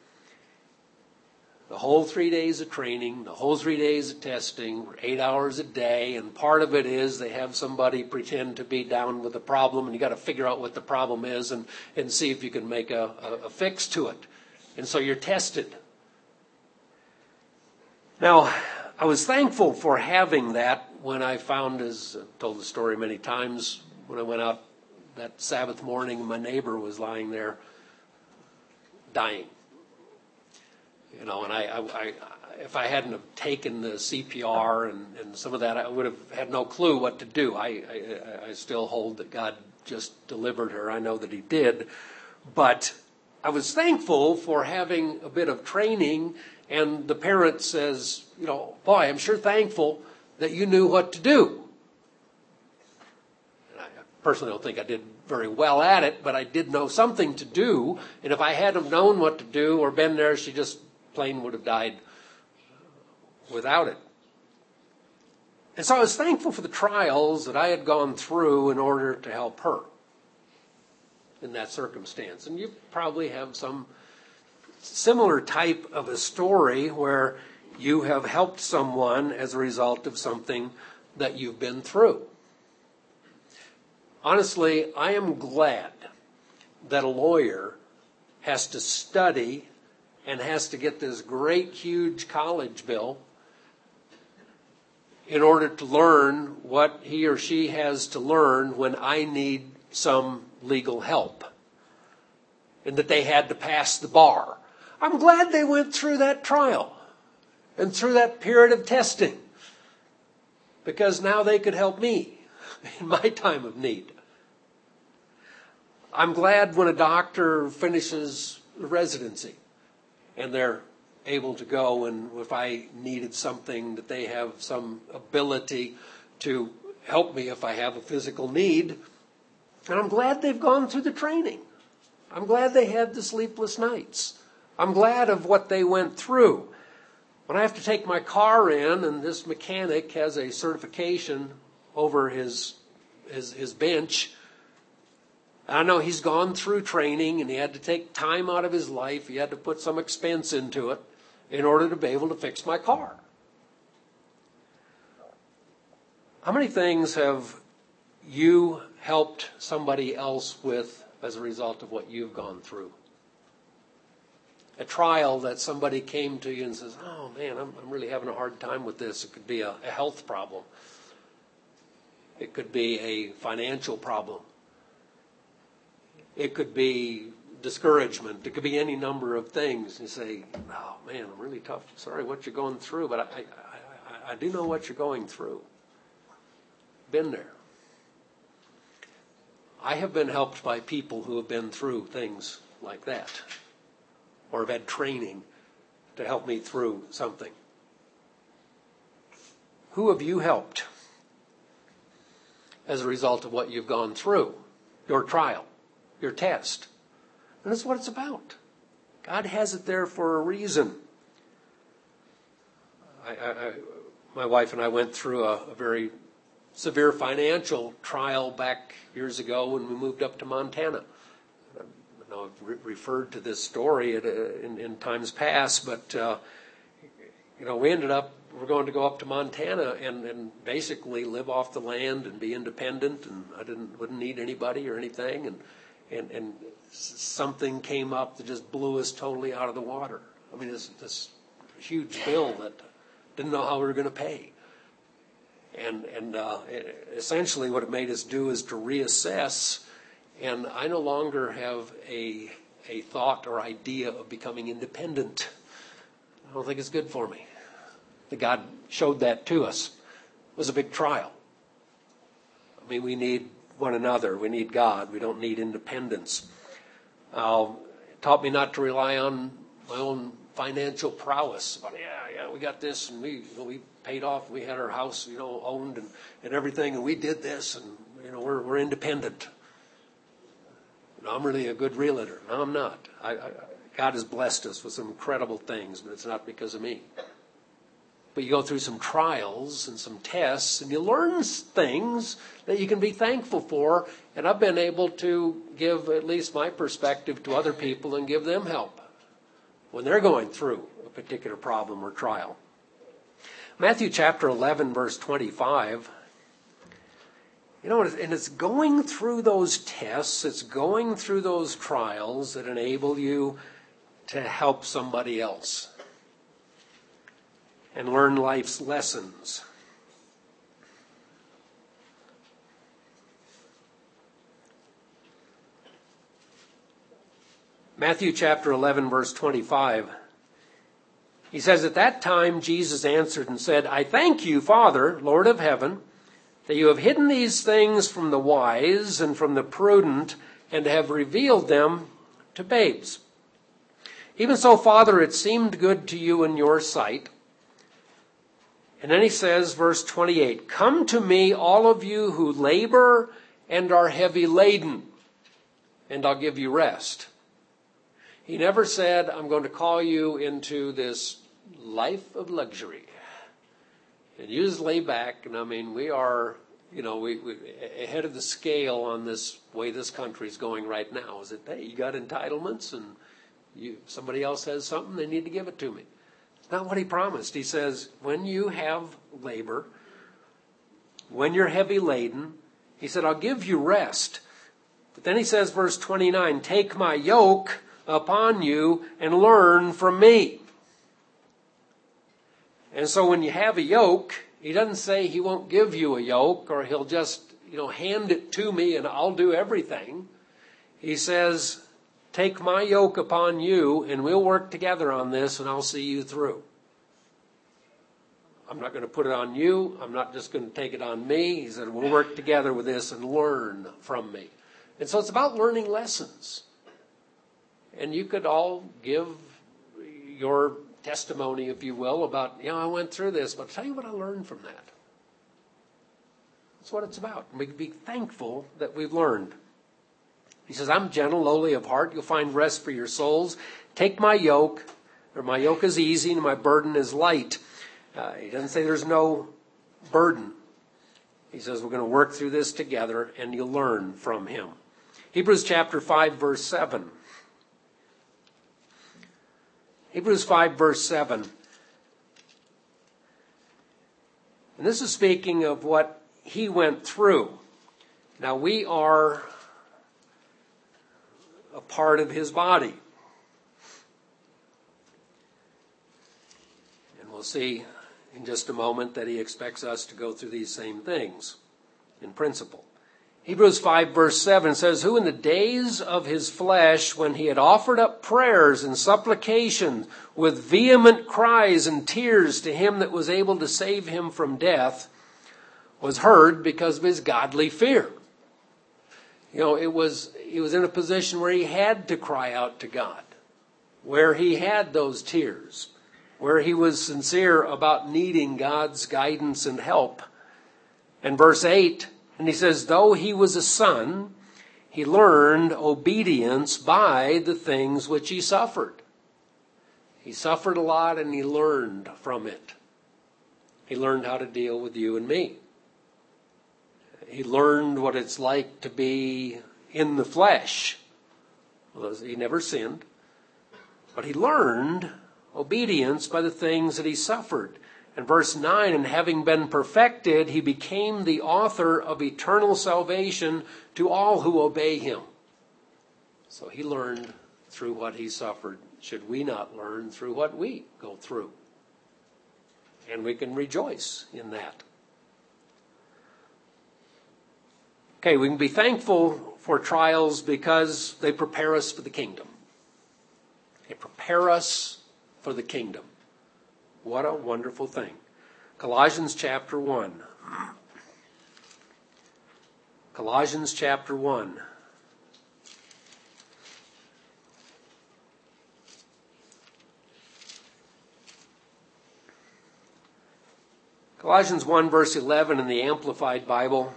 The whole 3 days of training, the whole 3 days of testing, 8 hours a day, and part of it is they have somebody pretend to be down with a problem, and you got to figure out what the problem is and see if you can make a fix to it. And so you're tested. Now, I was thankful for having that when I found, as I've told the story many times, when I went out that Sabbath morning, my neighbor was lying there dying. And I if I hadn't have taken the CPR and some of that, I would have had no clue what to do. I still hold that God just delivered her. I know that he did. But I was thankful for having a bit of training, and the parent says, boy, I'm sure thankful that you knew what to do. And I personally don't think I did very well at it, but I did know something to do, and if I hadn't known what to do or been there, she just plain would have died without it. And so I was thankful for the trials that I had gone through in order to help her in that circumstance. And you probably have some similar type of a story where you have helped someone as a result of something that you've been through. Honestly, I am glad that a lawyer has to study and has to get this great, huge college bill in order to learn what he or she has to learn when I need some legal help, and that they had to pass the bar. I'm glad they went through that trial and through that period of testing, because now they could help me in my time of need. I'm glad when a doctor finishes residency and they're able to go, and if I needed something, that they have some ability to help me if I have a physical need. And I'm glad they've gone through the training. I'm glad they had the sleepless nights. I'm glad of what they went through. When I have to take my car in, and this mechanic has a certification over his bench, I know he's gone through training, and he had to take time out of his life. He had to put some expense into it in order to be able to fix my car. How many things have you helped somebody else with as a result of what you've gone through? A trial that somebody came to you and says, oh man, I'm really having a hard time with this. It could be a health problem. It could be a financial problem. It could be discouragement. It could be any number of things. You say, oh man, I'm really tough. Sorry what you're going through, but I do know what you're going through. Been there. I have been helped by people who have been through things like that, or have had training to help me through something. Who have you helped as a result of what you've gone through? Your trial, your test. And that's what it's about. God has it there for a reason. My wife and I went through a very severe financial trial back years ago when we moved up to Montana. I know I've referred to this story in times past, but we're going to go up to Montana and basically live off the land and be independent, and I wouldn't need anybody or anything, and something came up that just blew us totally out of the water. I mean, this huge bill that didn't know how we were going to pay. And essentially what it made us do is to reassess, and I no longer have a thought or idea of becoming independent. I don't think it's good for me. That God showed that to us. It was a big trial. I mean, we need one another. We need God. We don't need independence. It taught me not to rely on my own financial prowess. But yeah, we got this, and we paid off. We had our house, owned and everything, and we did this, and we're independent. I'm really a good realtor. No, I'm not. God has blessed us with some incredible things, but it's not because of me. But you go through some trials and some tests, and you learn things that you can be thankful for. And I've been able to give at least my perspective to other people and give them help when they're going through a particular problem or trial. Matthew chapter 11, verse 25. And it's going through those tests, it's going through those trials that enable you to help somebody else and learn life's lessons. Matthew chapter 11, verse 25. He says, "At that time Jesus answered and said, I thank you, Father, Lord of heaven, that you have hidden these things from the wise and from the prudent, and have revealed them to babes. Even so, Father, it seemed good to you in your sight." And then he says, verse 28, "Come to me, all of you who labor and are heavy laden, and I'll give you rest." He never said, "I'm going to call you into this life of luxury, and you just lay back." And I mean, we are, we ahead of the scale on this way this country's going right now. Is it, hey, you got entitlements, and somebody else has something, they need to give it to me. It's not what he promised. He says, when you have labor, when you're heavy laden, he said, I'll give you rest. But then he says, verse 29, "Take my yoke upon you and learn from me." And so when you have a yoke, he doesn't say he won't give you a yoke, or he'll just, hand it to me and I'll do everything. He says, take my yoke upon you and we'll work together on this and I'll see you through. I'm not going to put it on you. I'm not just going to take it on me. He said, we'll work together with this and learn from me. And so it's about learning lessons. And you could all give your testimony, if you will, about, I went through this, but I'll tell you what I learned from that. That's what it's about. And we can be thankful that we've learned. He says, I'm gentle, lowly of heart. You'll find rest for your souls. Take my yoke, or my yoke is easy and my burden is light. He doesn't say there's no burden. He says we're going to work through this together and you'll learn from him. Hebrews chapter 5, verse 7. Hebrews 5, verse 7. And this is speaking of what he went through. Now we are a part of his body. And we'll see in just a moment that he expects us to go through these same things in principle. Hebrews 5 verse 7 says, "Who in the days of his flesh, when he had offered up prayers and supplications with vehement cries and tears to him that was able to save him from death, was heard because of his godly fear." He was in a position where he had to cry out to God, where he had those tears, where he was sincere about needing God's guidance and help. And verse 8, and he says, "Though he was a son, he learned obedience by the things which he suffered. He suffered a lot and he learned from it. He learned how to deal with you and me. He learned what it's like to be in the flesh. Well, he never sinned. But he learned obedience by the things that he suffered. In verse 9, and having been perfected, he became the author of eternal salvation to all who obey him. So he learned through what he suffered. Should we not learn through what we go through? And we can rejoice in that. Okay, we can be thankful for trials because they prepare us for the kingdom. They prepare us for the kingdom. What a wonderful thing. Colossians chapter 1. Colossians chapter 1. Colossians 1 verse 11 in the Amplified Bible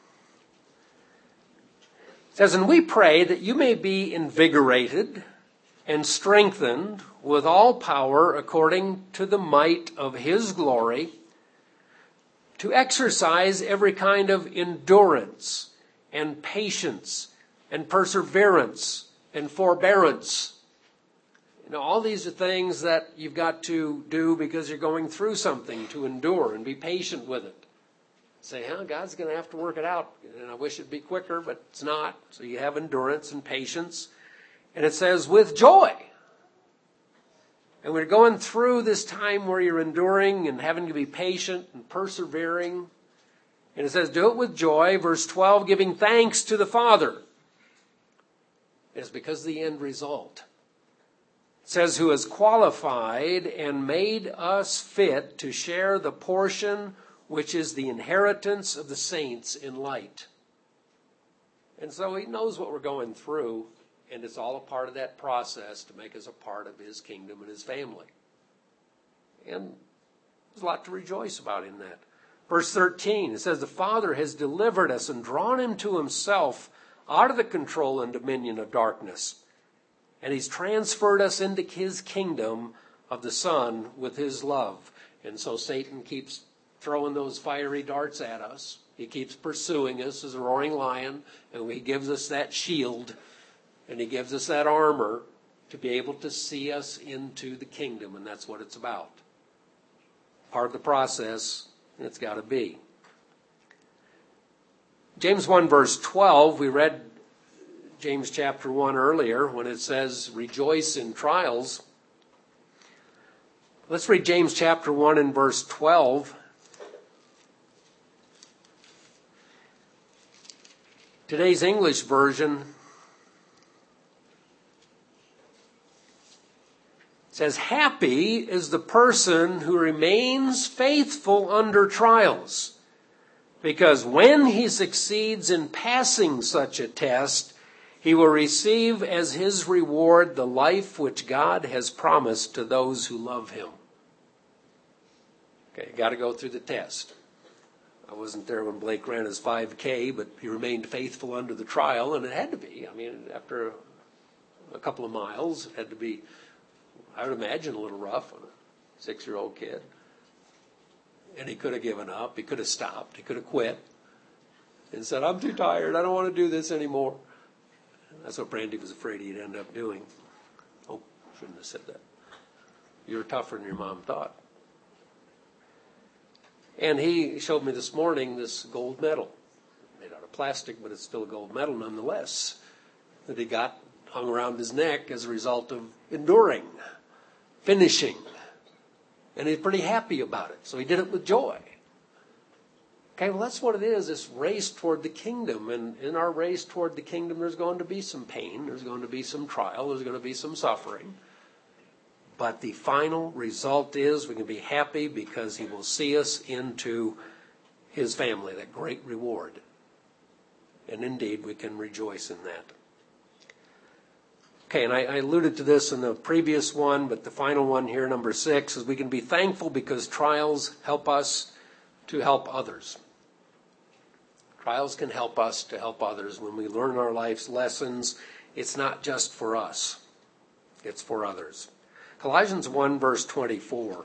says, and we pray that you may be invigorated and strengthened with all power according to the might of his glory, to exercise every kind of endurance and patience and perseverance and forbearance. You know, all these are things that you've got to do because you're going through something, to endure and be patient with it. Say, God's going to have to work it out. And I wish it'd be quicker, but it's not. So you have endurance and patience. And it says, with joy. And we're going through this time where you're enduring and having to be patient and persevering. And it says, do it with joy. Verse 12, giving thanks to the Father. It's because of the end result. It says, who has qualified and made us fit to share the portion which is the inheritance of the saints in light. And so he knows what we're going through, and it's all a part of that process to make us a part of his kingdom and his family. And there's a lot to rejoice about in that. Verse 13, it says, the Father has delivered us and drawn him to himself out of the control and dominion of darkness. And he's transferred us into his kingdom of the Son with his love. And so Satan keeps throwing those fiery darts at us. He keeps pursuing us as a roaring lion, and he gives us that shield, and he gives us that armor to be able to see us into the kingdom, and that's what it's about. Part of the process, and it's got to be. James 1 verse 12, we read James chapter 1 earlier when it says, rejoice in trials. Let's read James chapter 1 and verse 12. Today's English version says, happy is the person who remains faithful under trials, because when he succeeds in passing such a test, he will receive as his reward the life which God has promised to those who love him. Okay, got to go through the test. I wasn't there when Blake ran his 5K, but he remained faithful under the trial, and it had to be. I mean, after a couple of miles, it had to be, I would imagine, a little rough on a 6-year-old kid. And he could have given up. He could have stopped. He could have quit and said, I'm too tired. I don't want to do this anymore. That's what Brandy was afraid he'd end up doing. Oh, shouldn't have said that. You're tougher than your mom thought. And he showed me this morning this gold medal, made out of plastic, but it's still a gold medal nonetheless, that he got hung around his neck as a result of enduring, finishing. And he's pretty happy about it. So he did it with joy. Okay, well, that's what it is, this race toward the kingdom. And in our race toward the kingdom, there's going to be some pain. There's going to be some trial. There's going to be some suffering. But the final result is we can be happy because he will see us into his family, that great reward. And indeed, we can rejoice in that. Okay, and I alluded to this in the previous one, but the final one here, number 6, is we can be thankful because trials help us to help others. Trials can help us to help others. When we learn our life's lessons, it's not just for us. It's for others. Colossians 1, verse 24.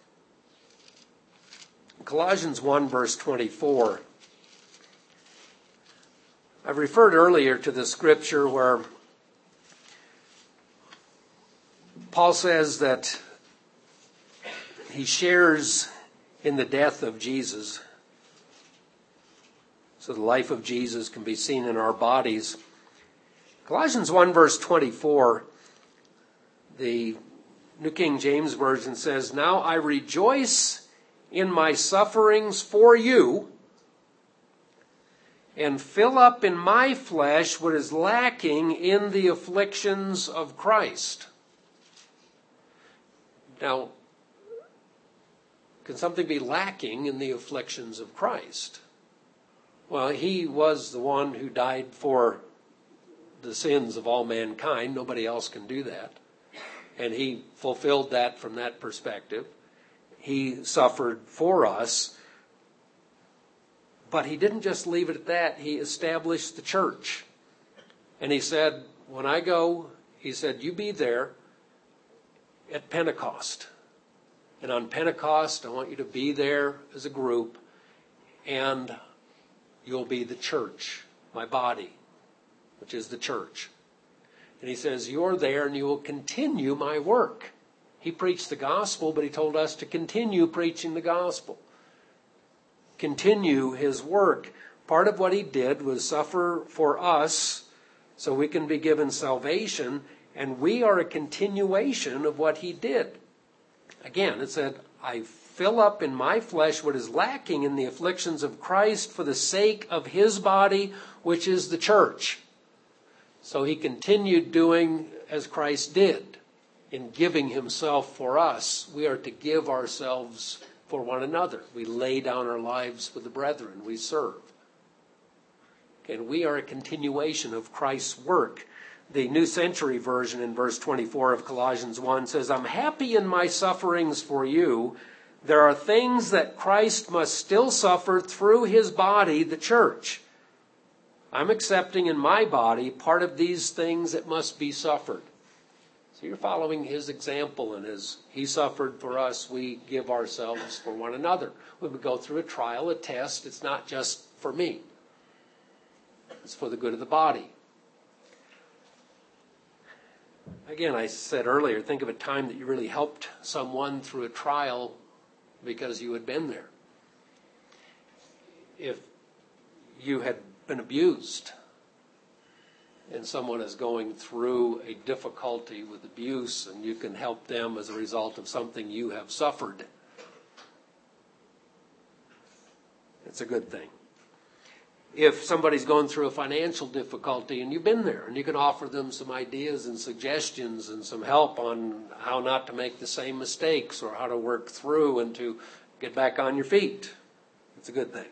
Colossians 1, verse 24. I've referred earlier to the scripture where Paul says that he shares in the death of Jesus. So the life of Jesus can be seen in our bodies. Colossians 1, verse 24, the New King James Version says, "Now I rejoice in my sufferings for you, and fill up in my flesh what is lacking in the afflictions of Christ." Now, can something be lacking in the afflictions of Christ? Well, he was the one who died for the sins of all mankind. Nobody else can do that. And he fulfilled that from that perspective. He suffered for us. But he didn't just leave it at that. He established the church. And he said, when I go, he said, you be there at Pentecost. And on Pentecost, I want you to be there as a group. And you'll be the church, my body, which is the church. And he says, you're there and you will continue my work. He preached the gospel, but he told us to continue preaching the gospel. Continue his work. Part of what he did was suffer for us so we can be given salvation, and we are a continuation of what he did. Again, it said, I fill up in my flesh what is lacking in the afflictions of Christ for the sake of his body, which is the church. So he continued doing as Christ did in giving himself for us. We are to give ourselves for one another. We lay down our lives for the brethren. We serve. And we are a continuation of Christ's work. The New Century Version in verse 24 of Colossians 1 says, I'm happy in my sufferings for you. There are things that Christ must still suffer through his body, the church. I'm accepting in my body part of these things that must be suffered. So you're following his example, and as he suffered for us, we give ourselves for one another. When we go through a trial, a test, it's not just for me. It's for the good of the body. Again, I said earlier, think of a time that you really helped someone through a trial because you had been there. If you had been abused and someone is going through a difficulty with abuse and you can help them as a result of something you have suffered, it's a good thing. If somebody's going through a financial difficulty and you've been there and you can offer them some ideas and suggestions and some help on how not to make the same mistakes or how to work through and to get back on your feet, it's a good thing.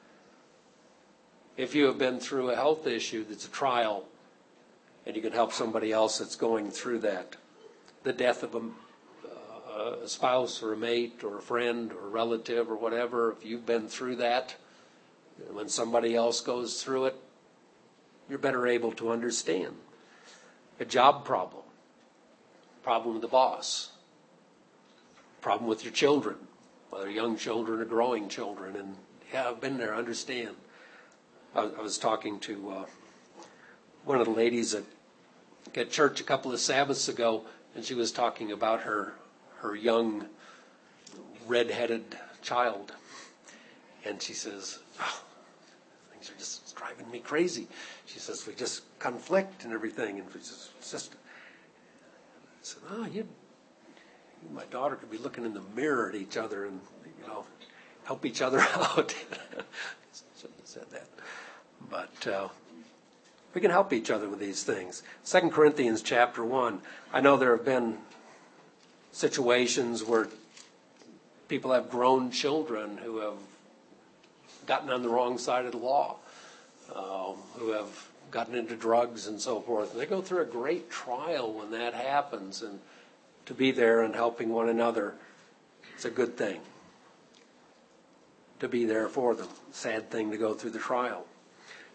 If you have been through a health issue that's a trial and you can help somebody else that's going through that, the death of a spouse or a mate or a friend or a relative or whatever, if you've been through that, when somebody else goes through it, you're better able to understand. A job problem with the boss, problem with your children, whether young children or growing children. And yeah, I've been there, understand. I was talking to one of the ladies at church a couple of Sabbaths ago, and she was talking about her young red-headed child. And she says, things are just driving me crazy. She says, we just conflict and everything. And it's just, I said, you and my daughter could be looking in the mirror at each other and, help each other out. Shouldn't have said that. But we can help each other with these things. 2 Corinthians chapter 1. I know there have been situations where people have grown children who have gotten on the wrong side of the law, who have gotten into drugs and so forth. And they go through a great trial when that happens. And to be there and helping one another, it's a good thing. To be there for them. Sad thing to go through the trial.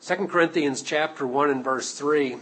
2 Corinthians chapter 1 and verse 3,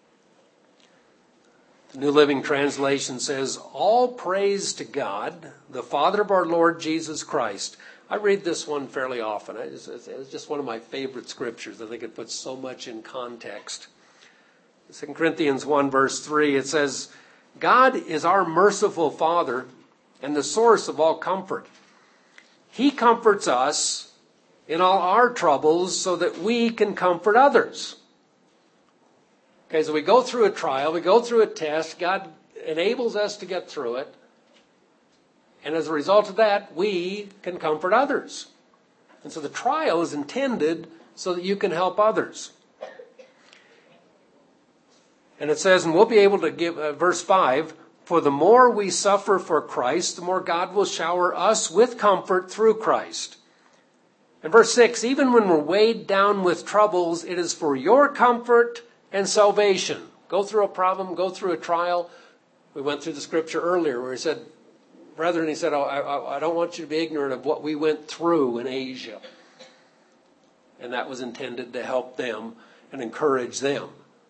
the New Living Translation says, "All praise to God, the Father of our Lord Jesus Christ." I read this one fairly often. It's just one of my favorite scriptures. I think it puts so much in context. 2 Corinthians 1 verse 3, it says, "God is our merciful Father and the source of all comfort. He comforts us in all our troubles so that we can comfort others." Okay, so we go through a trial, we go through a test, God enables us to get through it, and as a result of that, we can comfort others. And so the trial is intended so that you can help others. And it says, and we'll be able to give, verse 5, "For the more we suffer for Christ, the more God will shower us with comfort through Christ." And verse 6, "Even when we're weighed down with troubles, it is for your comfort and salvation." Go through a problem, go through a trial. We went through the scripture earlier where he said, brethren, he said, I don't want you to be ignorant of what we went through in Asia. And that was intended to help them and encourage them.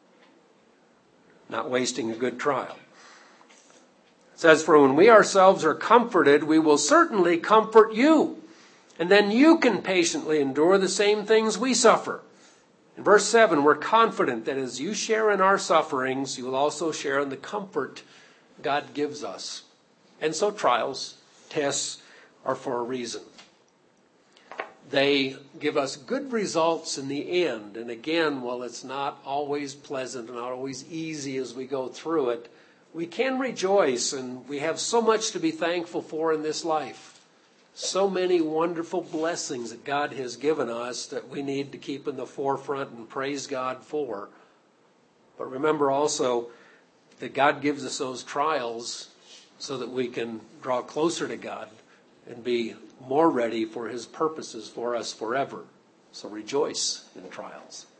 Not wasting a good trial. It says, "For when we ourselves are comforted, we will certainly comfort you. And then you can patiently endure the same things we suffer." In verse 7, we're confident that as you share in our sufferings, you will also share in the comfort God gives us. And so trials, tests, are for a reason. They give us good results in the end. And again, while it's not always pleasant and not always easy as we go through it, we can rejoice, and we have so much to be thankful for in this life. So many wonderful blessings that God has given us that we need to keep in the forefront and praise God for. But remember also that God gives us those trials so that we can draw closer to God and be more ready for His purposes for us forever. So rejoice in trials.